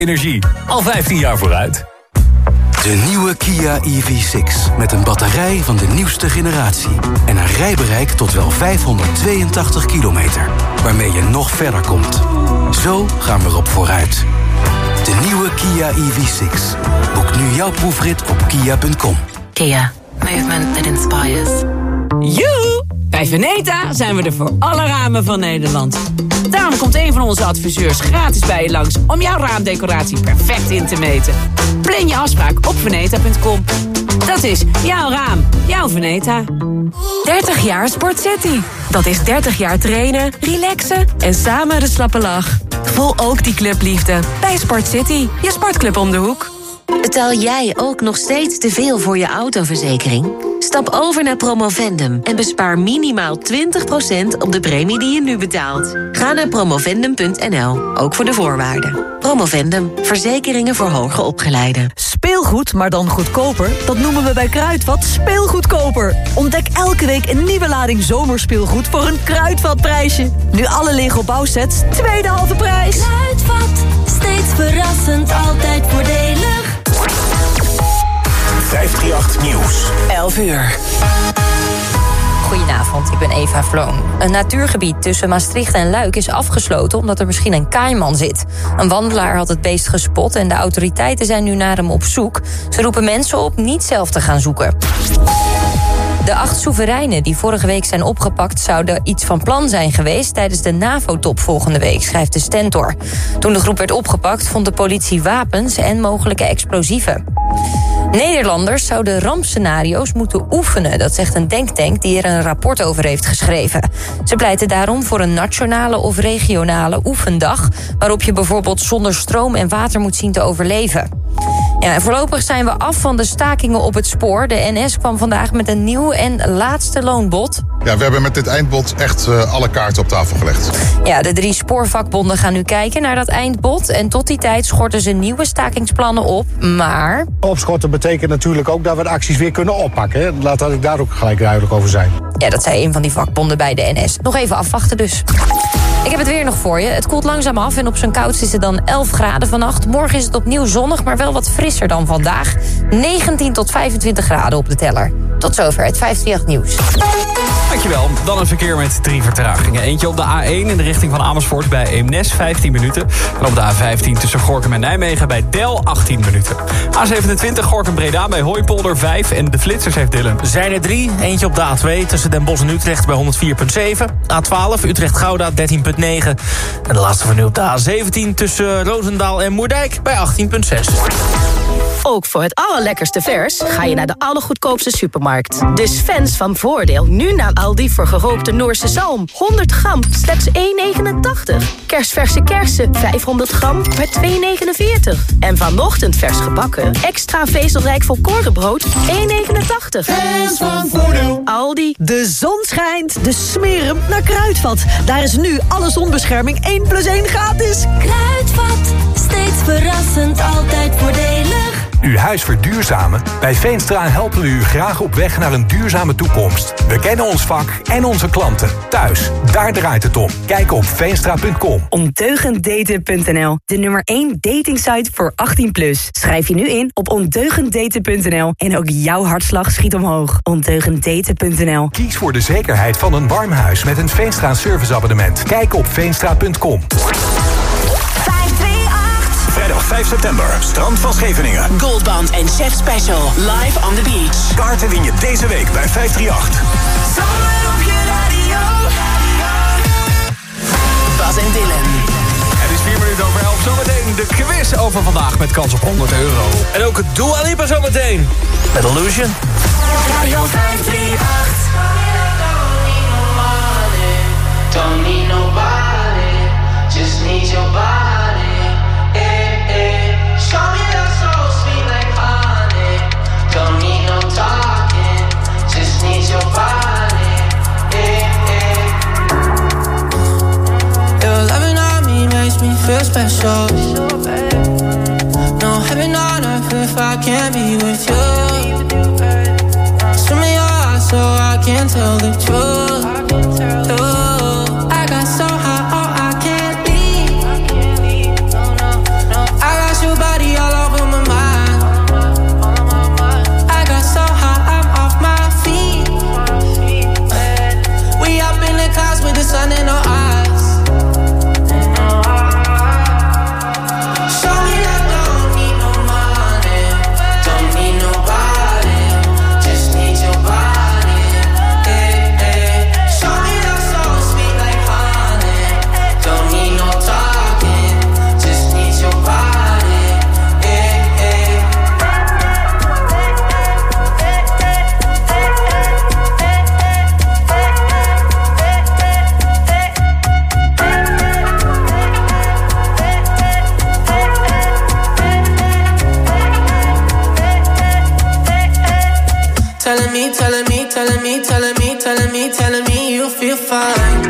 Energie, al 15 jaar vooruit. De nieuwe Kia EV6 met een batterij van de nieuwste generatie. En een rijbereik tot wel 582 kilometer. Waarmee je nog verder komt. Zo gaan we erop vooruit. De nieuwe Kia EV6. Boek nu jouw proefrit op kia.com. Kia, movement that inspires. Joe! Bij Veneta zijn we er voor alle ramen van Nederland. Daarom komt een van onze adviseurs gratis bij je langs om jouw raamdecoratie perfect in te meten. Plan je afspraak op veneta.com. Dat is jouw raam, jouw Veneta. 30 jaar Sport City. Dat is 30 jaar trainen, relaxen en samen de slappe lach. Voel ook die clubliefde bij Sport City, je sportclub om de hoek. Betaal jij ook nog steeds te veel voor je autoverzekering? Stap over naar Promovendum en bespaar minimaal 20% op de premie die je nu betaalt. Ga naar promovendum.nl, ook voor de voorwaarden. Promovendum, verzekeringen voor hoger opgeleiden. Speelgoed, maar dan goedkoper? Dat noemen we bij Kruidvat speelgoedkoper. Ontdek elke week een nieuwe lading zomerspeelgoed voor een Kruidvatprijsje. Nu alle Lego bouwsets, tweede halve prijs. Kruidvat, steeds verrassend, altijd voordelig. 538 Nieuws. 11 uur. Goedenavond, ik ben Eva Vloon. Een natuurgebied tussen Maastricht en Luik is afgesloten omdat er misschien een kaaiman zit. Een wandelaar had het beest gespot en de autoriteiten zijn nu naar hem op zoek. Ze roepen mensen op niet zelf te gaan zoeken. De 8 soevereinen die vorige week zijn opgepakt zouden iets van plan zijn geweest tijdens de NAVO-top volgende week, schrijft de Stentor. Toen de groep werd opgepakt vond de politie wapens en mogelijke explosieven. Nederlanders zouden rampscenario's moeten oefenen. Dat zegt een denktank die er een rapport over heeft geschreven. Ze pleiten daarom voor een nationale of regionale oefendag, waarop je bijvoorbeeld zonder stroom en water moet zien te overleven. Ja, en voorlopig zijn we af van de stakingen op het spoor. De NS kwam vandaag met een nieuw en laatste loonbod. Ja, we hebben met dit eindbod echt alle kaarten op tafel gelegd. Ja, de 3 spoorvakbonden gaan nu kijken naar dat eindbod. En tot die tijd schorten ze nieuwe stakingsplannen op. Maar opschorten betekent natuurlijk ook dat we de acties weer kunnen oppakken. Hè? Laat dat ik daar ook gelijk duidelijk over zijn. Ja, dat zei een van die vakbonden bij de NS. Nog even afwachten dus. Ik heb het weer nog voor je. Het koelt langzaam af en op zijn koudst is het dan 11 graden vannacht. Morgen is het opnieuw zonnig, maar wel wat frisser dan vandaag. 19 tot 25 graden op de teller. Tot zover het 538 Nieuws. Dankjewel. Dan een verkeer met 3 vertragingen. Eentje op de A1 in de richting van Amersfoort bij Eemnes, 15 minuten. En op de A15 tussen Gorinchem en Nijmegen bij Del, 18 minuten. A27 Gorinchem-Breda bij Hooipolder, 5. En de flitsers heeft Dylan. Zijn er 3. Eentje op de A2 tussen Den Bosch en Utrecht bij 104,7. A12 Utrecht-Gouda, 13,9. En de laatste van nu op de A17 tussen Roosendaal en Moerdijk bij 18,6. Ook voor het allerlekkerste vers ga je naar de allergoedkoopste supermarkt. Dus fans van Voordeel nu naar Aldi voor gerookte Noorse zalm. 100 gram, slechts €1,89. Kerstverse kersen, 500 gram, maar €2,49. En vanochtend vers gebakken, extra vezelrijk volkorenbrood, €1,89. Fans van Voordeel. Aldi. De zon schijnt, dus smeer hem naar Kruidvat. Daar is nu alle zonbescherming 1+1 gratis. Kruidvat, steeds verrassend, altijd voordelig. Uw huis verduurzamen? Bij Veenstra helpen we u graag op weg naar een duurzame toekomst. We kennen ons vak en onze klanten. Thuis, daar draait het om. Kijk op veenstra.com. Ondeugenddaten.nl, de nummer 1 datingsite voor 18+. Schrijf je nu in op ondeugenddaten.nl en ook jouw hartslag schiet omhoog. Ondeugenddaten.nl. Kies voor de zekerheid van een warm huis met een Veenstra serviceabonnement. Kijk op veenstra.com. Vrijdag 5 september, strand van Scheveningen. Goldband en Chef Special, live on the beach. Kaarten win je deze week bij 538. Zomer op je radio. Bas en Dylan. Het is 4 minuten over 11. Zometeen de quiz over vandaag met kans op €100. En ook het Dua Lipa zometeen. Met Illusion. Radio 538. Don't need nobody, just need your body. Show me that soul sweet like honey. Don't need no talking, just need your body. Your loving on me makes me feel special. No heaven on earth if I can't be with you. Show me your eyes so I can tell the truth. I got so high, oh I can't leave. I got telling me you feel fine.